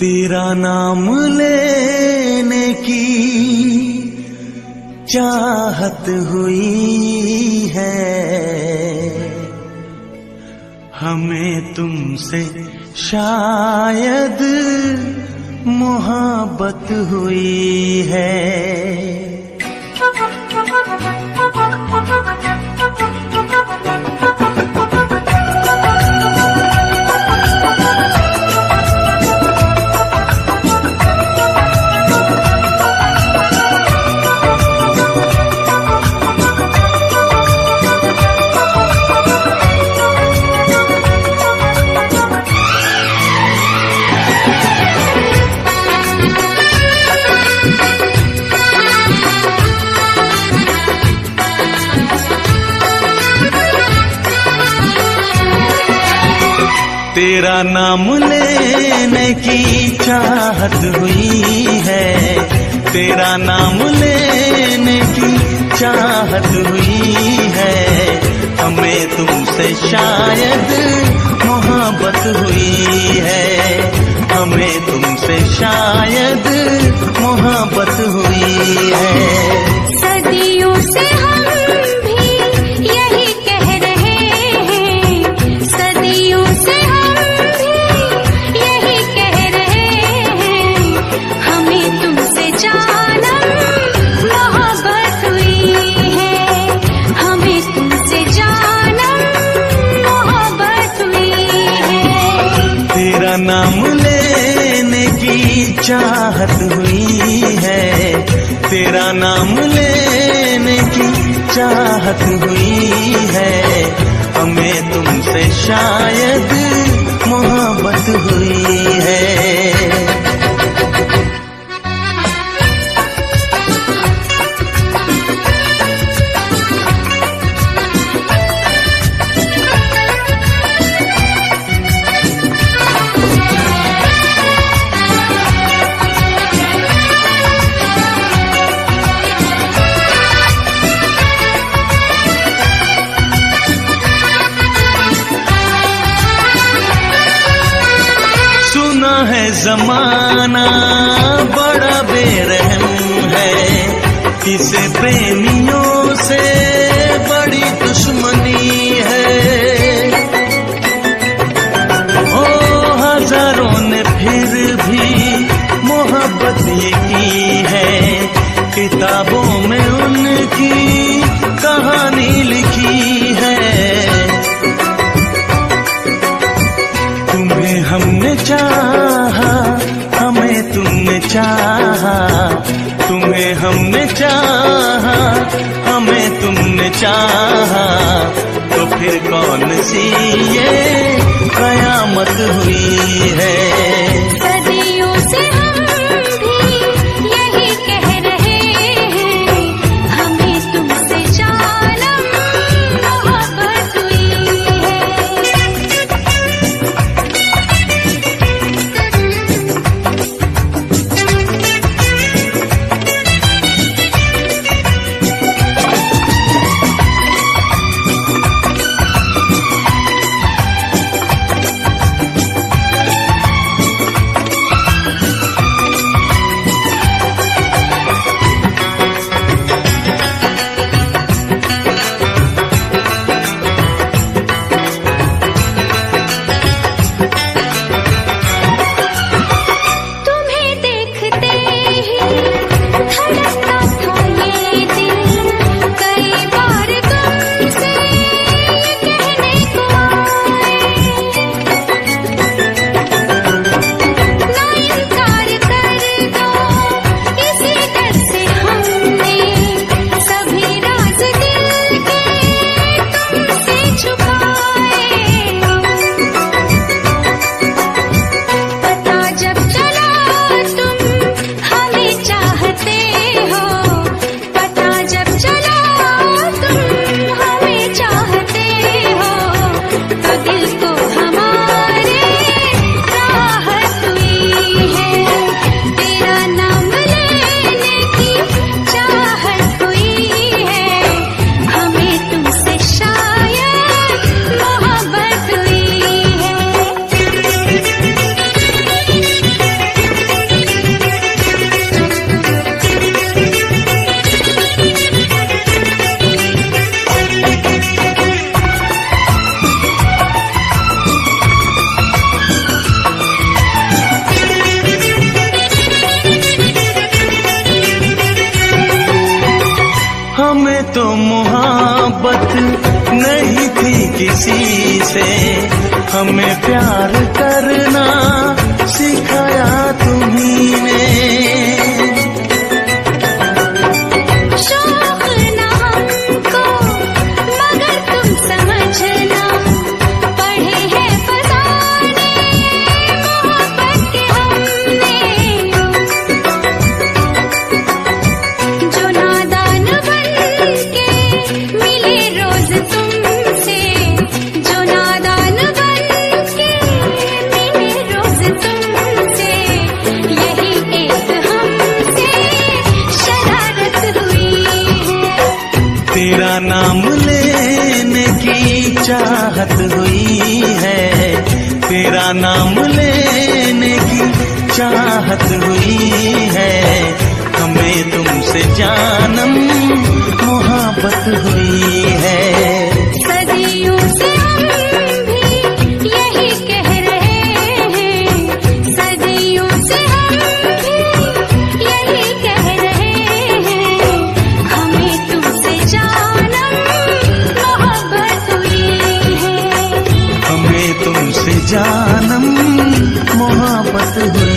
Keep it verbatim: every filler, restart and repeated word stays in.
तेरा नाम लेने की चाहत हुई है, हमें तुमसे शायद मोहब्बत हुई है। तेरा नाम लेने की चाहत हुई है, तेरा नाम लेने की चाहत हुई है, हमें तुमसे शायद मोहब्बत हुई है, हमें तुमसे शायद मोहब्बत हुई है। सदियों से हम भी यही कह रहे हैं, सदियों से नाम लेने की चाहत हुई है, तेरा नाम लेने की चाहत हुई है, हमें तुमसे शायद मोहब्बत हुई है। है जमाना बड़ा बेरहम है, इसे प्रेमियों से बड़ी दुश्मनी है। ओ हजारों ने फिर भी मोहब्बत ये की है, किताबों में उनकी कहानी लिखी है। तुम्हें हमने चाहा, हमें तुमने चाहा, तुम्हें हमने चाहा, हमें तुमने चाहा, तो फिर कौन सी ये कयामत हुई है। सदियों से हम भी यही कह रहे हैं, हमें तुमसे जानम मोहब्बत हुई है। हमें तो मोहब्बत नहीं थी किसी से, हमें प्यार करना सिखाया तुम्ही ने। शौक ना हमको मगर तुम समझना, पढ़े हैं फसाने मोहब्बत के हमने। जो नादान बन के मिले रोज तुमसे, जो नादान बन के मिले रोज तुमसे, यही एक हमसे शरारत हुई है। तेरा नाम लेने की चाहत हुई है, तेरा नाम लेने की चाहत हुई है। हमें तुमसे जानम मोहब्बत हुई है। सदियों से हम भी यही कह रहे हैं, सदियों से हम भी यही कह रहे हैं। हमें तुमसे जानम मोहब्बत हुई है, हमें तुमसे जानम मोहब्बत हुई